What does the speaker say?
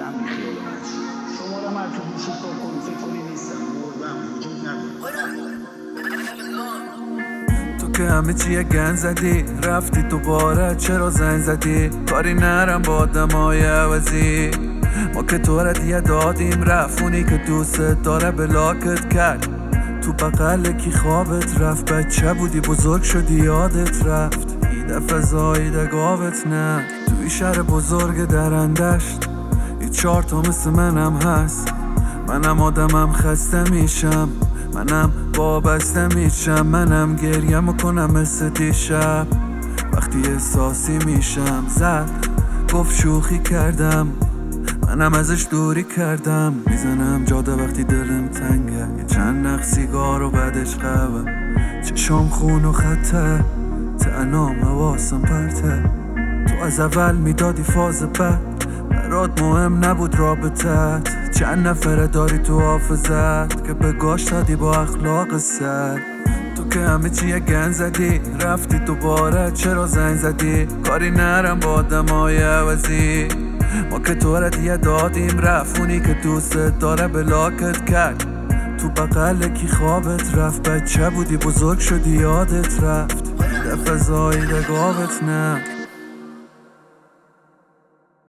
رفتم بی خیال من شما رو من تو گوشت با کنی فکر کنی نیستم مردم وجود ندارم. تو که همه چیه گن زدی رفتی دوباره چرا زنگ زدی کاری نرم با آدمای عوضی ما که تو یه دادیم رفونی که دوست داره بلاکت کرد تو بغل کی خوابت رفت بچه بودی بزرگ شدی یادت رفت این دفعه زایده گاوت نه توی شهر بزرگ درندشت یه 4 تا مثل منم هست منم آدمم خسته میشم منم وابسته میشم منم گریه میکنم مثل دیشب وقتی احساسی میشم زد گفت شوخی کردم منم ازش دوری کردم میزنم جاده وقتی دلم تنگه یه چند نخ سیگار و بعدش قهوه چشام خون و خطه تنام حواسم پرته تو از اول میدادی فاز بد برات مهم نبود رابطت چند نفره داری تو حافظت که به گاش دادی با اخلاق سر تو که همه چیه گن زدی رفتی دوباره چرا زنگ زدی کاری نرم با آدمای عوضی ما که تو یه دادیم رفونی که دوست داره بلاکت کرد تو بغل کی خوابت رفت بچه بودی بزرگ شدی یادت رفت دفعه زایده گاوت نه